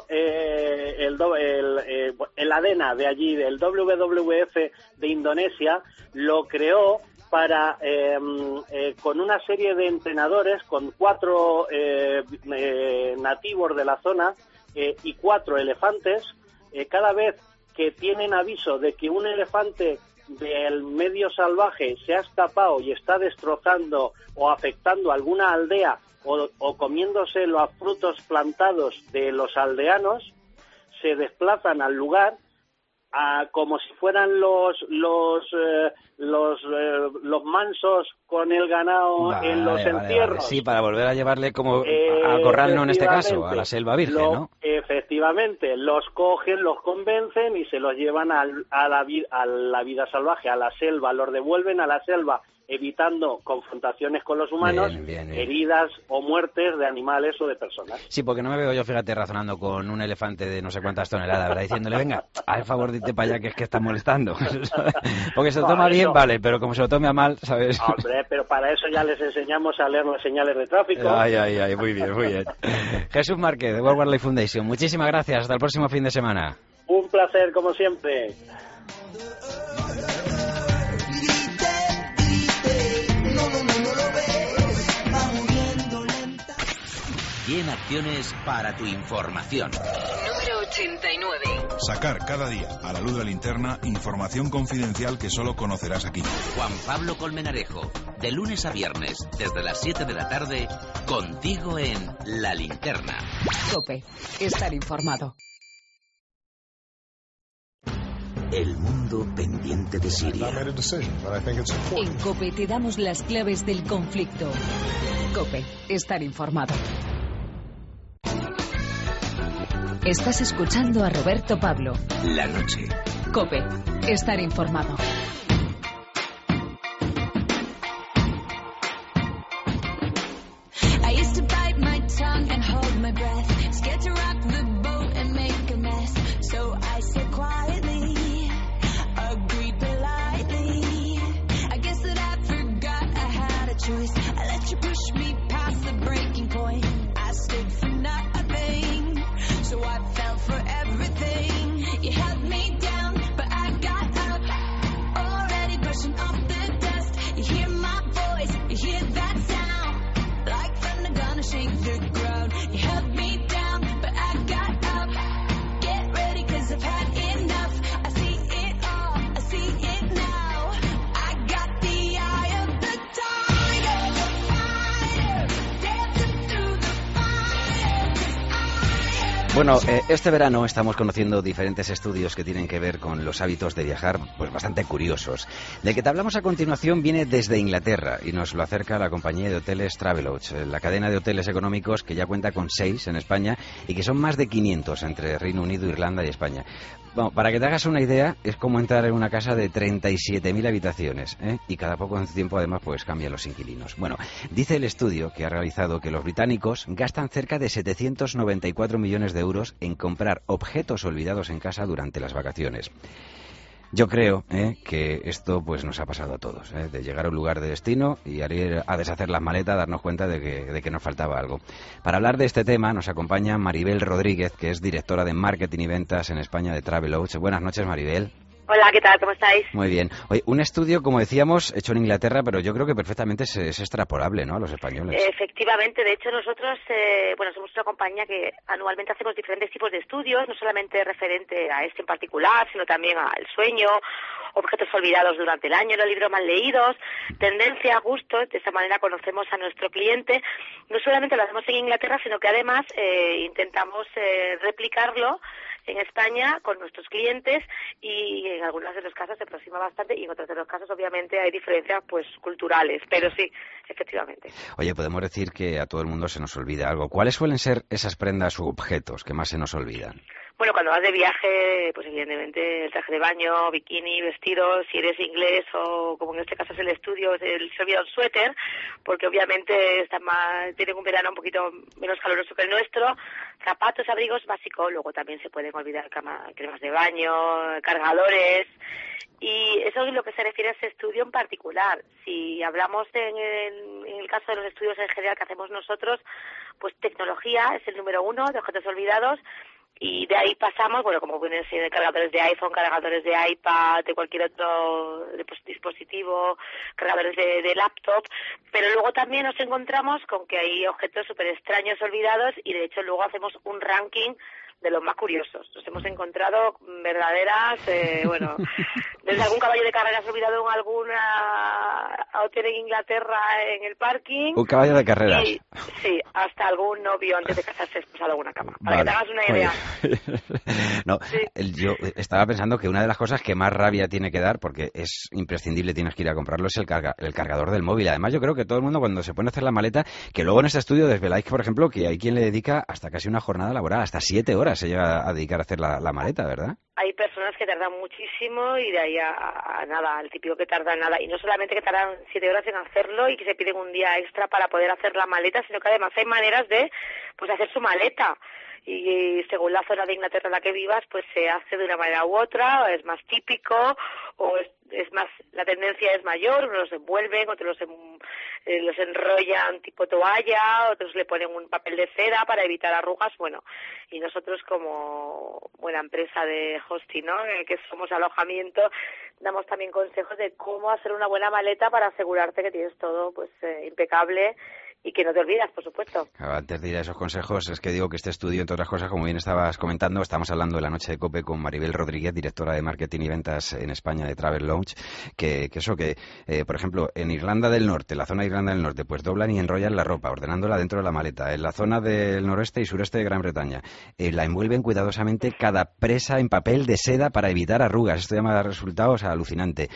el ADENA de allí, del WWF de Indonesia, lo creó para con una serie de entrenadores, con 4 nativos de la zona y 4 elefantes. Cada vez que tienen aviso de que un elefante del medio salvaje se ha escapado y está destrozando o afectando alguna aldea o comiéndose los frutos plantados de los aldeanos, se desplazan al lugar como si fueran los mansos con el ganado en los entierros. Sí, para volver a llevarle como a corral, no en este caso, a la selva virgen, ¿no? Efectivamente, los cogen, los convencen y se los llevan a la vida salvaje, a la selva, los devuelven a la selva, evitando confrontaciones con los humanos, bien. Heridas o muertes de animales o de personas. Sí, porque no me veo yo, fíjate, razonando con un elefante de no sé cuántas toneladas, ¿verdad? Diciéndole, venga, haz el favor, dite para allá que es que está molestando. Porque se lo toma bien, vale, pero como se lo tome a mal, ¿sabes? Hombre, pero para eso ya les enseñamos a leer las señales de tráfico. Ay, muy bien, muy bien. Jesús Márquez, de World Wildlife Foundation, muchísimas gracias, hasta el próximo fin de semana. Un placer, como siempre. Bien acciones para tu información. Número 89. Sacar cada día a la luz de la linterna información confidencial que solo conocerás aquí. Juan Pablo Colmenarejo, de lunes a viernes, desde las 7 de la tarde, contigo en La Linterna. COPE, estar informado. El mundo pendiente de Siria. En COPE te damos las claves del conflicto. COPE, estar informado. Estás escuchando a Roberto Pablo. La noche. COPE, estar informado. I used to bite my tongue and hold my breath, scared to rock the boat and make a mess. So I said quietly, agreed politely. I guess that I forgot I had a choice. I let you push me past the breaking point. I stood for nothing, so I fell for everything. You held me down, but I got up, already brushing off the dust. You hear my voice, you hear that sound, like thunder gonna shake the ground. You held me down, but I got up. Get ready, 'cause I've had enough. I see it all, I see it now. I got the eye of the tiger, the fighter, dancing through the fire, 'cause I am... Bueno, este verano estamos conociendo diferentes estudios que tienen que ver con los hábitos de viajar, pues bastante curiosos. Del que te hablamos a continuación viene desde Inglaterra y nos lo acerca la compañía de hoteles Travelodge, la cadena de hoteles económicos que ya cuenta con 6 en España y que son más de 500 entre Reino Unido, Irlanda y España. Bueno, para que te hagas una idea, es como entrar en una casa de 37.000 habitaciones, ¿eh? Y cada poco tiempo además pues cambian los inquilinos. Bueno, dice el estudio que ha realizado que los británicos gastan cerca de 794 millones de euros en comprar objetos olvidados en casa durante las vacaciones. Yo creo que esto pues nos ha pasado a todos, de llegar a un lugar de destino y al ir a deshacer las maletas darnos cuenta de que nos faltaba algo. Para hablar de este tema nos acompaña Maribel Rodríguez, que es directora de Marketing y Ventas en España de Travelodge. Buenas noches, Maribel. Hola, ¿qué tal? ¿Cómo estáis? Muy bien. Oye, un estudio, como decíamos, hecho en Inglaterra, pero yo creo que perfectamente es extrapolable, ¿no?, a los españoles. Efectivamente. De hecho, nosotros, somos una compañía que anualmente hacemos diferentes tipos de estudios, no solamente referente a este en particular, sino también al sueño, objetos olvidados durante el año, los libros mal leídos, tendencia, gustos. De esta manera conocemos a nuestro cliente. No solamente lo hacemos en Inglaterra, sino que además intentamos replicarlo en España con nuestros clientes, y en algunos de los casos se aproxima bastante y en otros de los casos obviamente hay diferencias pues culturales, pero sí, efectivamente. Oye, podemos decir que a todo el mundo se nos olvida algo. ¿Cuáles suelen ser esas prendas u objetos que más se nos olvidan? Bueno, cuando vas de viaje, pues evidentemente el traje de baño, bikini, vestido, si eres inglés o como en este caso es el estudio, se olvida un suéter, porque obviamente tienen un verano un poquito menos caluroso que el nuestro, zapatos, abrigos básicos, luego también se pueden olvidar cremas de baño, cargadores, y eso es lo que se refiere a ese estudio en particular. Si hablamos en el caso de los estudios en general que hacemos nosotros, pues tecnología es el número 1 de objetos olvidados. Y de ahí pasamos, bueno, como pueden ser cargadores de iPhone, cargadores de iPad, de cualquier otro dispositivo, cargadores de laptop, pero luego también nos encontramos con que hay objetos súper extraños olvidados y de hecho luego hacemos un ranking de los más curiosos. Nos hemos encontrado verdaderas, desde algún caballo de carreras olvidado en alguna hotel en Inglaterra en el parking. Un caballo de carreras. Sí, hasta algún novio antes de casarse expulsado a alguna cama. Para que te hagas una idea. No, sí. Yo estaba pensando que una de las cosas que más rabia tiene que dar, porque es imprescindible, tienes que ir a comprarlo, es el cargador del móvil. Además, yo creo que todo el mundo cuando se pone a hacer la maleta, que luego en este estudio desveláis que, por ejemplo, que hay quien le dedica hasta casi una jornada laboral, hasta 7 horas horas se llega a dedicar a hacer la maleta, ¿verdad? Hay personas que tardan muchísimo y de ahí a nada, al típico que tarda nada. Y no solamente que tardan 7 horas en hacerlo y que se piden un día extra para poder hacer la maleta, sino que además hay maneras de pues hacer su maleta. Y según la zona de Inglaterra en la que vivas, pues se hace de una manera u otra, o es más típico, o es más, la tendencia es mayor, unos los envuelven, otros los enrollan tipo toalla, otros le ponen un papel de seda para evitar arrugas, bueno, y nosotros como buena empresa de hosting, ¿no?, que somos alojamiento, damos también consejos de cómo hacer una buena maleta para asegurarte que tienes todo pues impecable y que no te olvidas, por supuesto. Antes de ir a esos consejos, es que digo que este estudio, entre otras cosas, como bien estabas comentando, estamos hablando de la noche de COPE con Maribel Rodríguez, directora de Marketing y Ventas en España de Travel Lounge, que por ejemplo, en Irlanda del Norte, la zona de Irlanda del Norte, pues doblan y enrollan la ropa, ordenándola dentro de la maleta. En la zona del noroeste y sureste de Gran Bretaña, la envuelven cuidadosamente cada presa en papel de seda para evitar arrugas. Esto llama resultados alucinante.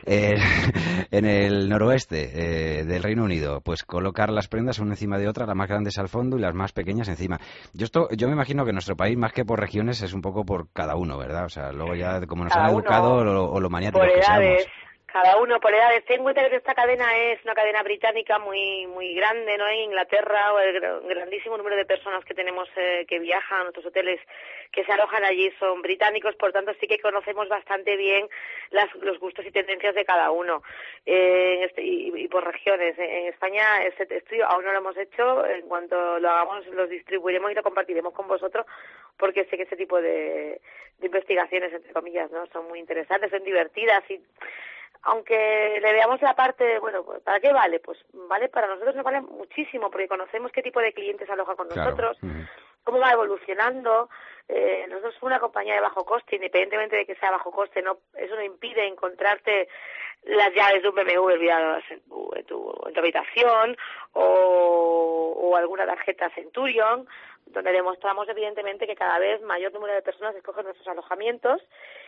En el noroeste del Reino Unido, pues colocar las prendas una encima de otra, las más grandes al fondo y las más pequeñas encima. Yo me imagino que nuestro país, más que por regiones, es un poco por cada uno, ¿verdad? O sea, luego ya como nos han educado o lo maniáticos que seamos. Cada uno por edades. Ten en cuenta que esta cadena es una cadena británica muy muy grande, ¿no? En Inglaterra, el grandísimo número de personas que tenemos que viajan a nuestros hoteles que se alojan allí son británicos, por tanto sí que conocemos bastante bien los gustos y tendencias de cada uno. Y por regiones. En España este estudio aún no lo hemos hecho. En cuanto lo hagamos, los distribuiremos y lo compartiremos con vosotros, porque sé que ese tipo de investigaciones, entre comillas, ¿no?, son muy interesantes, son divertidas y aunque le veamos la parte de, bueno, ¿para qué vale? Pues vale, para nosotros nos vale muchísimo, porque conocemos qué tipo de clientes aloja con nosotros, cómo va evolucionando. Nosotros somos una compañía de bajo coste, independientemente de que sea bajo coste, eso no impide encontrarte las llaves de un BMW olvidadas en tu habitación o alguna tarjeta Centurion, donde demostramos evidentemente que cada vez mayor número de personas escogen nuestros alojamientos,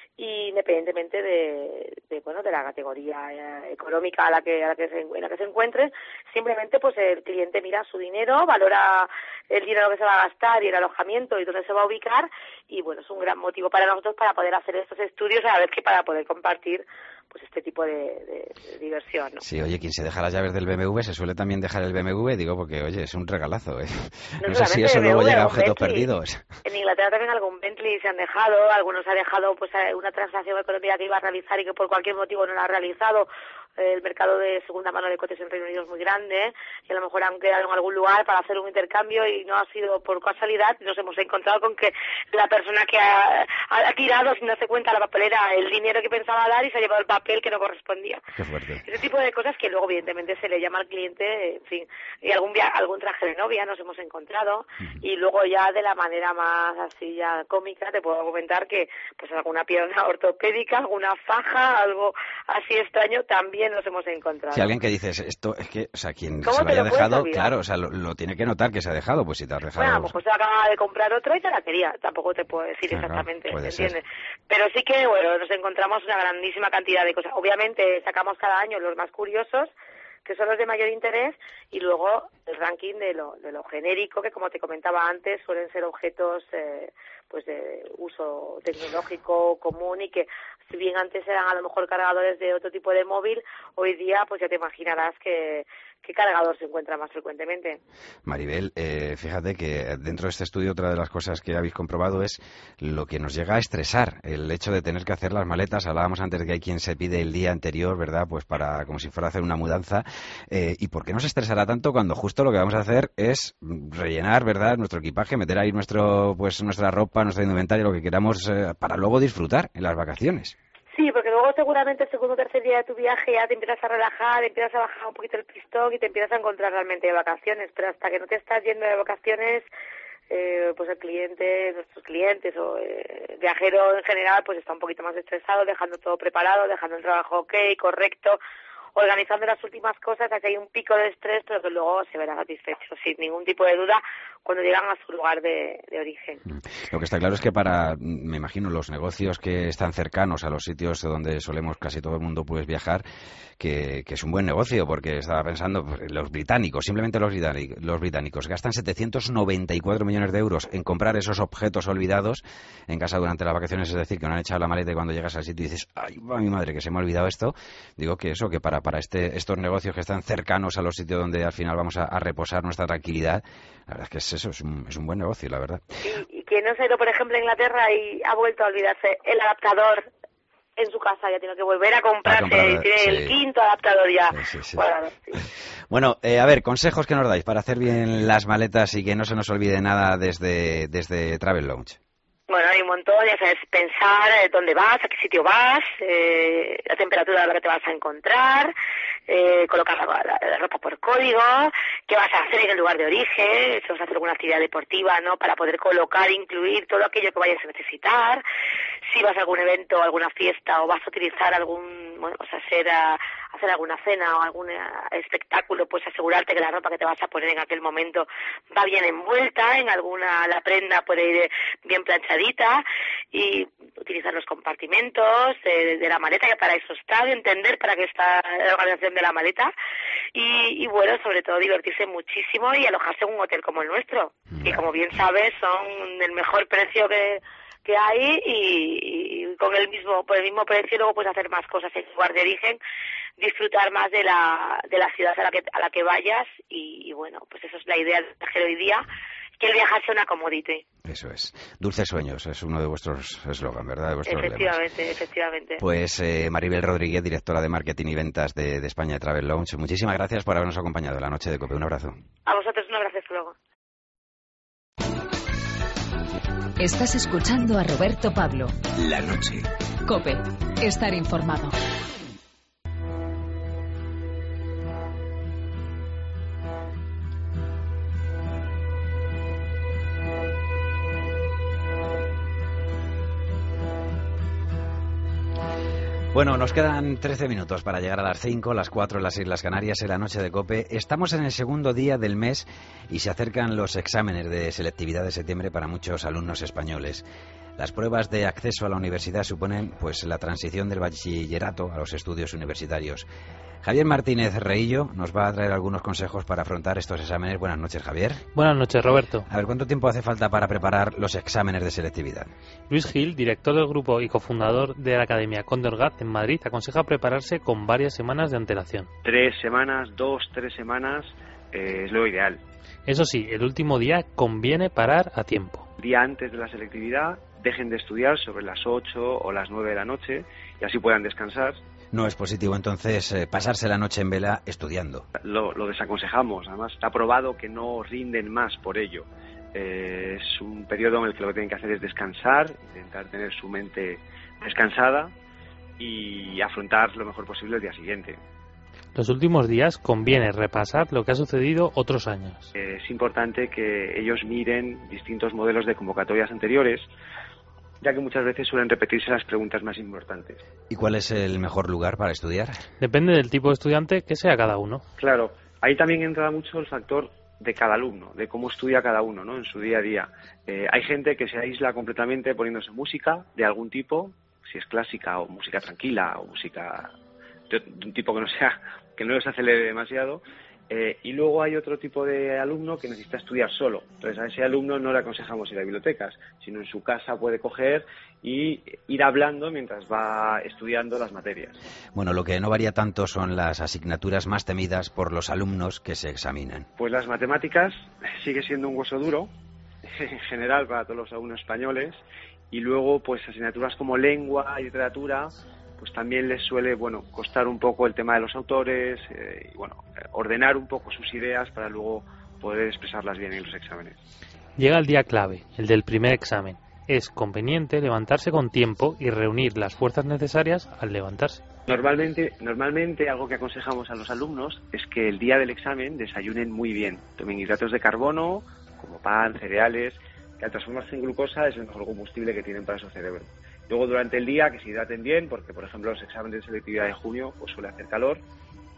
y independientemente de la categoría económica en la que se encuentren, simplemente pues el cliente mira su dinero, valora el dinero que se va a gastar y el alojamiento y dónde se va a ubicar, y bueno, es un gran motivo para nosotros para poder hacer estos estudios, a la vez que para poder compartir pues este tipo de diversión, ¿no? Sí, oye, quien se deja las llaves del BMW se suele también dejar el BMW, digo, porque oye, es un regalazo, ¿eh? No sé si eso BMW, luego llega a objetos perdidos. En Inglaterra también algún Bentley se han dejado, algunos ha dejado pues una transacción económica que iba a realizar y que por cualquier motivo no la ha realizado. El mercado de segunda mano de coches en Reino Unido es muy grande y a lo mejor han quedado en algún lugar para hacer un intercambio y no ha sido por casualidad. Nos hemos encontrado con que la persona que ha tirado sin darse cuenta la papelera el dinero que pensaba dar y se ha llevado el papel que no correspondía. Qué fuerte. Ese tipo de cosas que luego evidentemente se le llama al cliente, en fin, y algún traje de novia nos hemos encontrado. Y luego ya de la manera más así ya cómica te puedo comentar que pues alguna pierna ortopédica, alguna faja, algo así extraño también nos hemos encontrado. Si alguien que dices esto es que, o sea, quien se lo haya dejado, claro, o sea, lo tiene que notar que se ha dejado, pues si te has dejado. Bueno, pues se acaba de comprar otro y te la quería, tampoco te puedo decir exactamente, ¿entiendes? Pero sí que, bueno, nos encontramos una grandísima cantidad de cosas. Obviamente sacamos cada año los más curiosos, que son los de mayor interés, y luego el ranking de lo genérico, que como te comentaba antes, suelen ser objetos pues de uso tecnológico común, y que si bien antes eran a lo mejor cargadores de otro tipo de móvil, hoy día pues ya te imaginarás que cargador se encuentra más frecuentemente. Maribel, fíjate que dentro de este estudio otra de las cosas que habéis comprobado es lo que nos llega a estresar, el hecho de tener que hacer las maletas. Hablábamos antes de que hay quien se pide el día anterior, ¿verdad?, pues para como si fuera a hacer una mudanza. ¿Y por qué nos estresará tanto cuando justo lo que vamos a hacer es rellenar, ¿verdad?, nuestro equipaje, meter ahí nuestra ropa, nuestro indumentario, lo que queramos, para luego disfrutar en las vacaciones? Sí, porque luego seguramente el segundo o tercer día de tu viaje ya te empiezas a relajar, empiezas a bajar un poquito el pistón y te empiezas a encontrar realmente de vacaciones, pero hasta que no te estás yendo de vacaciones, pues el cliente, nuestros clientes o viajero en general, pues está un poquito más estresado, dejando todo preparado, dejando el trabajo correcto, organizando las últimas cosas, que hay un pico de estrés, pero que luego se verá satisfecho, sin ningún tipo de duda, cuando llegan a su lugar de origen. Lo que está claro es que para, me imagino, los negocios que están cercanos a los sitios donde solemos casi todo el mundo pues viajar, que es un buen negocio, porque estaba pensando, los británicos, simplemente los británicos gastan 794 millones de euros en comprar esos objetos olvidados en casa durante las vacaciones, es decir, que no han echado la maleta y cuando llegas al sitio y dices, ay, va mi madre, que se me ha olvidado esto. Digo que eso, que para estos negocios que están cercanos a los sitios donde al final vamos a reposar nuestra tranquilidad, la verdad es que es un buen negocio, la verdad. Y quien no se ha ido, por ejemplo, a Inglaterra y ha vuelto a olvidarse el adaptador en su casa, ya tiene que volver a comprarse, tiene el quinto adaptador ya. Bueno, a ver, consejos que nos dais para hacer bien las maletas y que no se nos olvide nada desde Travel Lounge. Bueno, hay un montón, ya sabes, pensar dónde vas, a qué sitio vas, la temperatura a la que te vas a encontrar, colocar la ropa por código, qué vas a hacer en el lugar de origen, si vas a hacer alguna actividad deportiva, ¿no? Para poder colocar, incluir todo aquello que vayas a necesitar, si vas a algún evento o alguna fiesta o vas a utilizar hacer alguna cena o algún espectáculo, pues asegurarte que la ropa que te vas a poner en aquel momento va bien envuelta, la prenda puede ir bien planchadita, y utilizar los compartimentos de la maleta, que para eso está, entender para qué está la organización de la maleta, y bueno, sobre todo divertirse muchísimo y alojarse en un hotel como el nuestro, que como bien sabes son del mejor precio que hay, y por el mismo precio luego puedes hacer más cosas en lugar de origen, disfrutar más de la ciudad a la que vayas, y bueno, pues eso es la idea del viajero hoy día, que el viajar sea una commodity. Eso es. Dulces sueños es uno de vuestros eslogan, ¿verdad? De vuestros Efectivamente. Pues Maribel Rodríguez, directora de Marketing y Ventas de España Travel Lounge, muchísimas gracias por habernos acompañado en la noche de COPE. Un abrazo. A vosotros un abrazo, hasta luego. Estás escuchando a Roberto Pablo. La noche. COPE. Estar informado. Bueno, nos quedan 13 minutos para llegar a las 5, las 4 en las Islas Canarias, en la noche de COPE. Estamos en el segundo día del mes y se acercan los exámenes de selectividad de septiembre para muchos alumnos españoles. Las pruebas de acceso a la universidad suponen pues la transición del bachillerato a los estudios universitarios. Javier Martínez Reillo nos va a traer algunos consejos para afrontar estos exámenes. Buenas noches, Javier. Buenas noches, Roberto. A ver, ¿cuánto tiempo hace falta para preparar los exámenes de selectividad? Luis Gil, director del grupo y cofundador de la Academia Condorgat en Madrid, aconseja prepararse con varias semanas de antelación. 3 semanas, 2-3 semanas es lo ideal. Eso sí, el último día conviene parar a tiempo. El día antes de la selectividad dejen de estudiar sobre las 8 o las 9 de la noche y así puedan descansar. No es positivo entonces pasarse la noche en vela estudiando. Lo desaconsejamos, además está probado que no rinden más por ello. Es un periodo en el que lo que tienen que hacer es descansar, intentar tener su mente descansada y afrontar lo mejor posible el día siguiente. Los últimos días conviene repasar lo que ha sucedido otros años. Es importante que ellos miren distintos modelos de convocatorias anteriores, ya que muchas veces suelen repetirse las preguntas más importantes. ¿Y cuál es el mejor lugar para estudiar? Depende del tipo de estudiante que sea cada uno. Claro, ahí también entra mucho el factor de cada alumno, de cómo estudia cada uno, ¿no? En su día a día. Hay gente que se aísla completamente poniéndose música de algún tipo, si es clásica o música tranquila o música de un tipo que no les acelere demasiado. Y luego hay otro tipo de alumno que necesita estudiar solo. Entonces a ese alumno no le aconsejamos ir a bibliotecas, sino en su casa puede coger y ir hablando mientras va estudiando las materias. Bueno, lo que no varía tanto son las asignaturas más temidas por los alumnos que se examinan. Pues las matemáticas sigue siendo un hueso duro, en general para todos los alumnos españoles, y luego pues asignaturas como lengua y literatura pues también les suele costar un poco el tema de los autores y ordenar un poco sus ideas para luego poder expresarlas bien en los exámenes. Llega el día clave, el del primer examen. Es conveniente levantarse con tiempo y reunir las fuerzas necesarias al levantarse. Normalmente algo que aconsejamos a los alumnos es que el día del examen desayunen muy bien, tomen hidratos de carbono como pan, cereales, que al transformarse en glucosa es el mejor combustible que tienen para su cerebro. Luego durante el día que se hidraten bien, porque por ejemplo los exámenes de selectividad de junio pues suele hacer calor,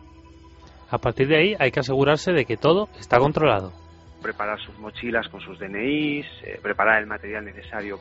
A partir de ahí hay que asegurarse de que todo está controlado. Preparar sus mochilas con sus DNIs, preparar el material necesario.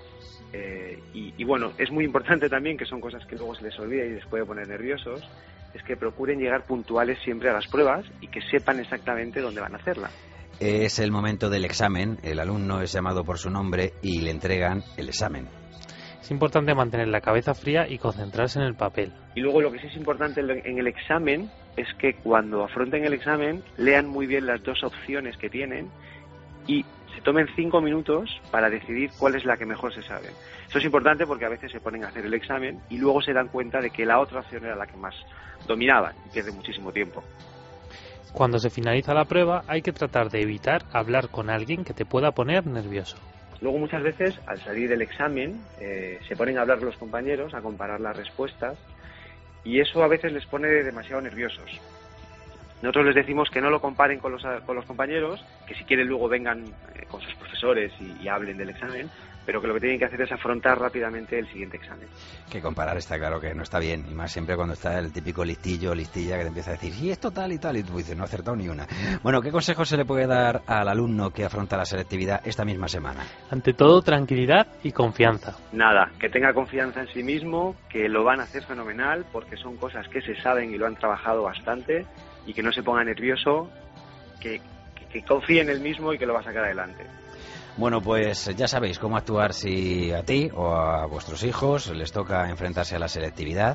Y bueno, es muy importante también, que son cosas que luego se les olvida y les puede poner nerviosos, es que procuren llegar puntuales siempre a las pruebas y que sepan exactamente dónde van a hacerla. Es el momento del examen, el alumno es llamado por su nombre y le entregan el examen. Es importante mantener la cabeza fría y concentrarse en el papel. Y luego lo que sí es importante en el examen es que cuando afronten el examen lean muy bien las dos opciones que tienen y se tomen 5 minutos para decidir cuál es la que mejor se sabe. Eso es importante porque a veces se ponen a hacer el examen y luego se dan cuenta de que la otra opción era la que más dominaban y pierden muchísimo tiempo. Cuando se finaliza la prueba hay que tratar de evitar hablar con alguien que te pueda poner nervioso. Luego muchas veces al salir del examen se ponen a hablar los compañeros, a comparar las respuestas y eso a veces les pone demasiado nerviosos. Nosotros les decimos que no lo comparen con los compañeros, que si quieren luego vengan con sus profesores y hablen del examen, pero que lo que tienen que hacer es afrontar rápidamente el siguiente examen. Que comparar está claro que no está bien, y más siempre cuando está el típico listillo o listilla que te empieza a decir, y esto tal y tal, y tú dices, no he acertado ni una. Bueno, ¿qué consejo se le puede dar al alumno que afronta la selectividad esta misma semana? Ante todo, tranquilidad y confianza. Nada, que tenga confianza en sí mismo, que lo van a hacer fenomenal, porque son cosas que se saben y lo han trabajado bastante, y que no se ponga nervioso, que confíe en él mismo y que lo va a sacar adelante. Bueno, pues ya sabéis cómo actuar si a ti o a vuestros hijos les toca enfrentarse a la selectividad,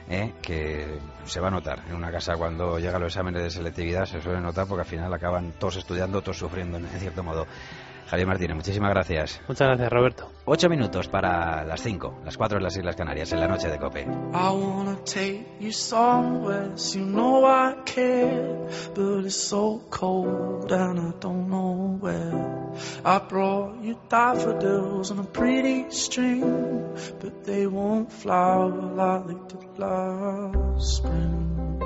que se va a notar en una casa cuando llegan los exámenes de selectividad, se suele notar porque al final acaban todos estudiando, todos sufriendo en cierto modo. Javier Martínez, muchísimas gracias. Muchas gracias, Roberto. 8 minutos para las 5, las 4 en las Islas Canarias, en la noche de COPE. I wanna take you somewhere, you know I care, but it's so cold and I don't know where. I brought you daffodils on a pretty string, but they won't flower like they did last spring.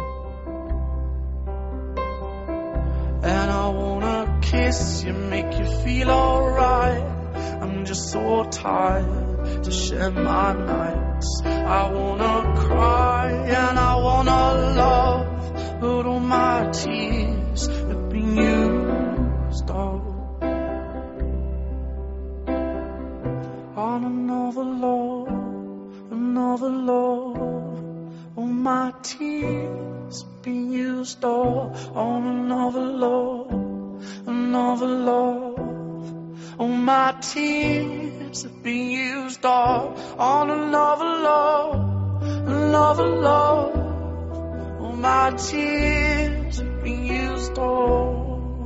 And I wanna kiss you, make you feel alright. I'm just so tired to share my nights. I wanna cry and I wanna love, but all my tears have been used up on another love, another love. All my tears have been used up on another love, another love. All my tears have been used up on another love, another love. All my tears have been used up.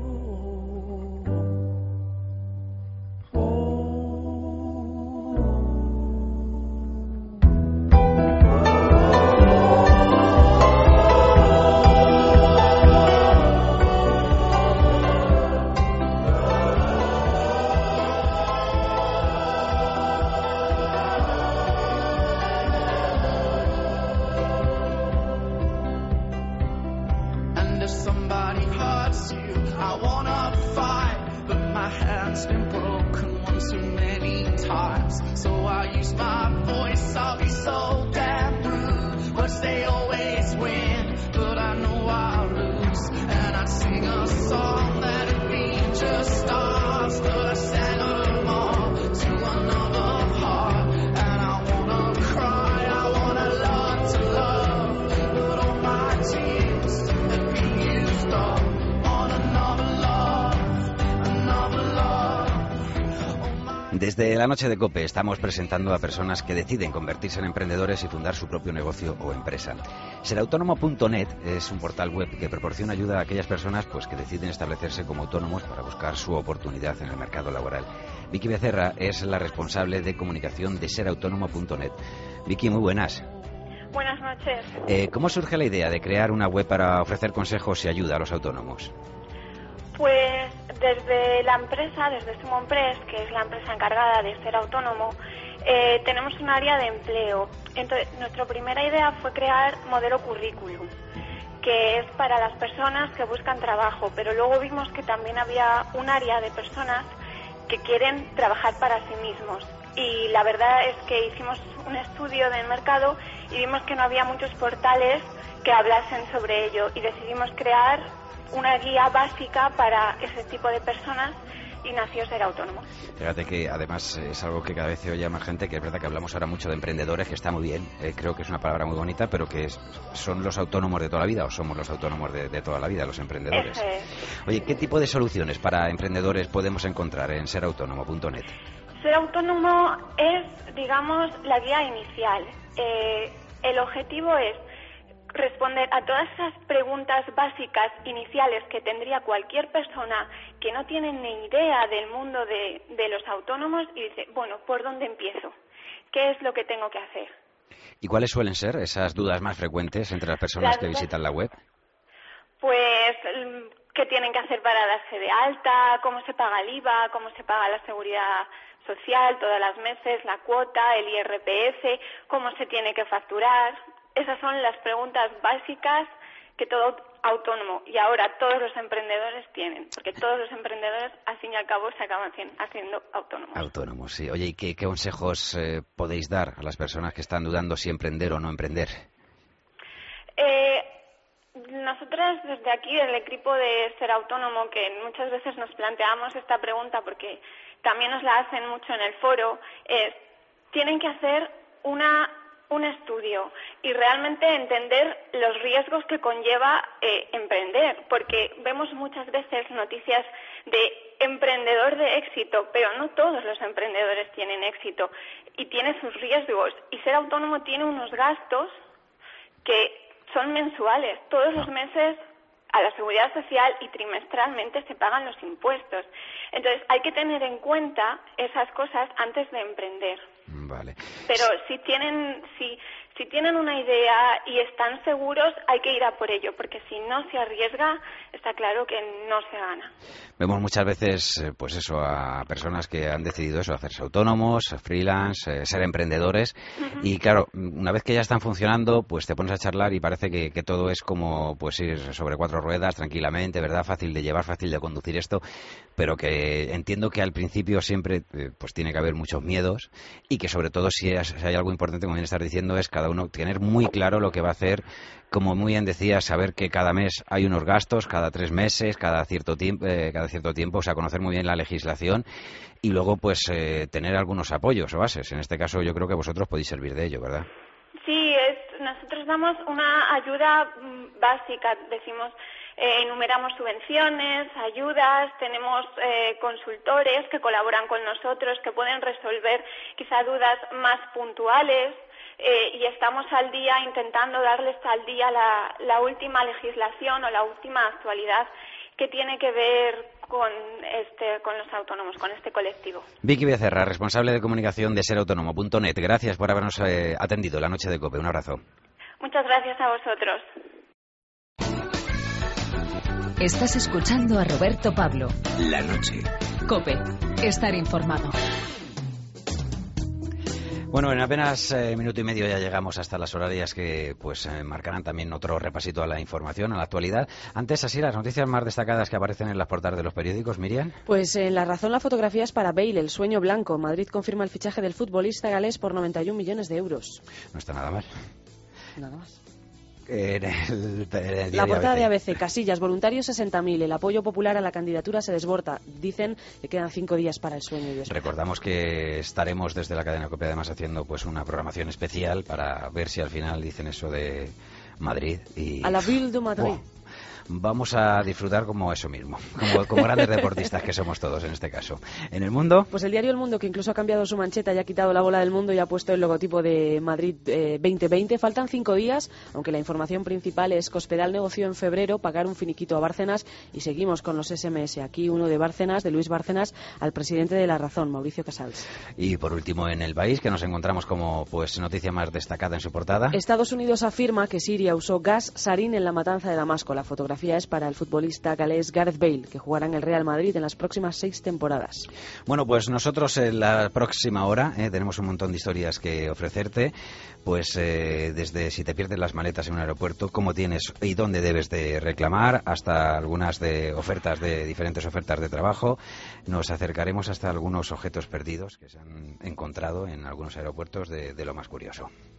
Desde la noche de COPE estamos presentando a personas que deciden convertirse en emprendedores y fundar su propio negocio o empresa. Serautónomo.net es un portal web que proporciona ayuda a aquellas personas que deciden establecerse como autónomos para buscar su oportunidad en el mercado laboral. Vicky Becerra es la responsable de comunicación de Serautónomo.net. Vicky, muy buenas. Buenas noches. ¿Cómo surge la idea de crear una web para ofrecer consejos y ayuda a los autónomos? Pues desde la empresa, desde Sumonpress, que es la empresa encargada de ser autónomo, tenemos un área de empleo. Entonces, nuestra primera idea fue crear modelo currículum, que es para las personas que buscan trabajo, pero luego vimos que también había un área de personas que quieren trabajar para sí mismos. Y la verdad es que hicimos un estudio del mercado y vimos que no había muchos portales que hablasen sobre ello y decidimos crear una guía básica para ese tipo de personas y nació Ser Autónomo. Fíjate que además es algo que cada vez se oye a más gente, que es verdad que hablamos ahora mucho de emprendedores, que está muy bien, creo que es una palabra muy bonita, pero que son los autónomos de toda la vida, o somos los autónomos de toda la vida, los emprendedores. Oye, ¿qué tipo de soluciones para emprendedores podemos encontrar en serautónomo.net? Ser Autónomo es, digamos, la guía inicial. El objetivo es responder a todas esas preguntas básicas iniciales que tendría cualquier persona que no tiene ni idea del mundo de los autónomos y dice, bueno, ¿por dónde empiezo? ¿Qué es lo que tengo que hacer? ¿Y cuáles suelen ser esas dudas más frecuentes entre las personas que visitan la web? Pues, ¿qué tienen que hacer para darse de alta? ¿Cómo se paga el IVA? ¿Cómo se paga la seguridad social todas las meses? ¿La cuota? ¿El IRPF? ¿Cómo se tiene que facturar? Esas son las preguntas básicas que todo autónomo y ahora todos los emprendedores tienen, porque todos los emprendedores, al fin y al cabo, se acaban haciendo autónomos. Autónomos, sí. Oye, ¿y qué consejos podéis dar a las personas que están dudando si emprender o no emprender? Nosotras, desde aquí, del equipo de Ser Autónomo, que muchas veces nos planteamos esta pregunta porque también nos la hacen mucho en el foro, tienen que hacer un estudio y realmente entender los riesgos que conlleva emprender, porque vemos muchas veces noticias de emprendedor de éxito, pero no todos los emprendedores tienen éxito y tiene sus riesgos, y ser autónomo tiene unos gastos que son mensuales, todos los meses a la seguridad social y trimestralmente se pagan los impuestos. Entonces hay que tener en cuenta esas cosas antes de emprender. Vale. Pero si tienen una idea y están seguros, hay que ir a por ello, porque si no se arriesga, está claro que no se gana. Vemos muchas veces, pues eso, a personas que han decidido eso, hacerse autónomos, freelance, ser emprendedores, y claro, una vez que ya están funcionando, pues te pones a charlar y parece que todo es como pues ir sobre 4 ruedas tranquilamente, ¿verdad? Fácil de llevar, fácil de conducir esto, pero que entiendo que al principio siempre pues tiene que haber muchos miedos, y que sobre todo si hay algo importante, como bien estás diciendo, es cada uno tener muy claro lo que va a hacer, como muy bien decías, saber que cada mes hay unos gastos, cada 3 meses, cada cierto tiempo, o sea, conocer muy bien la legislación y luego pues tener algunos apoyos o bases. En este caso yo creo que vosotros podéis servir de ello, ¿verdad? Sí, nosotros damos una ayuda básica, decimos, enumeramos subvenciones, ayudas, tenemos consultores que colaboran con nosotros, que pueden resolver quizá dudas más puntuales, y estamos al día intentando darles al día la última legislación o la última actualidad que tiene que ver con los autónomos, con este colectivo. Vicky Becerra, responsable de comunicación de serautónomo.net. Gracias por habernos atendido la noche de COPE. Un abrazo. Muchas gracias a vosotros. Estás escuchando a Roberto Pablo. La noche. COPE. Estar informado. Bueno, en apenas minuto y medio ya llegamos hasta las horarias que pues marcarán también otro repasito a la información, a la actualidad. Antes, así, las noticias más destacadas que aparecen en las portadas de los periódicos, Miriam. Pues en La Razón la fotografía es para Bale, el sueño blanco. Madrid confirma el fichaje del futbolista galés por 91 millones de euros. No está nada mal. Nada más. La portada de ABC, Casillas, voluntarios 60.000, el apoyo popular a la candidatura se desborda, dicen que quedan 5 días para el sueño. Y recordamos que estaremos desde la cadena COPE además haciendo pues una programación especial para ver si al final dicen eso de Madrid y... A la Ville de Madrid. ¡Wow! Vamos a disfrutar como eso mismo, como grandes deportistas que somos todos en este caso. En el mundo... Pues el diario El Mundo, que incluso ha cambiado su mancheta y ha quitado la bola del mundo y ha puesto el logotipo de Madrid 2020. Faltan 5 días, aunque la información principal es Cospedal negoció en febrero pagar un finiquito a Bárcenas y seguimos con los SMS. Aquí uno de Bárcenas, de Luis Bárcenas, al presidente de La Razón, Mauricio Casals. Y por último en El País, que nos encontramos como pues noticia más destacada en su portada. Estados Unidos afirma que Siria usó gas sarín en la matanza de Damasco. La fotografía es para el futbolista galés Gareth Bale, que jugará en el Real Madrid en las próximas 6 temporadas. Bueno, pues nosotros en la próxima hora tenemos un montón de historias que ofrecerte, pues desde si te pierdes las maletas en un aeropuerto, cómo tienes y dónde debes de reclamar, hasta algunas de ofertas de diferentes ofertas de trabajo. Nos acercaremos hasta algunos objetos perdidos que se han encontrado en algunos aeropuertos de lo más curioso.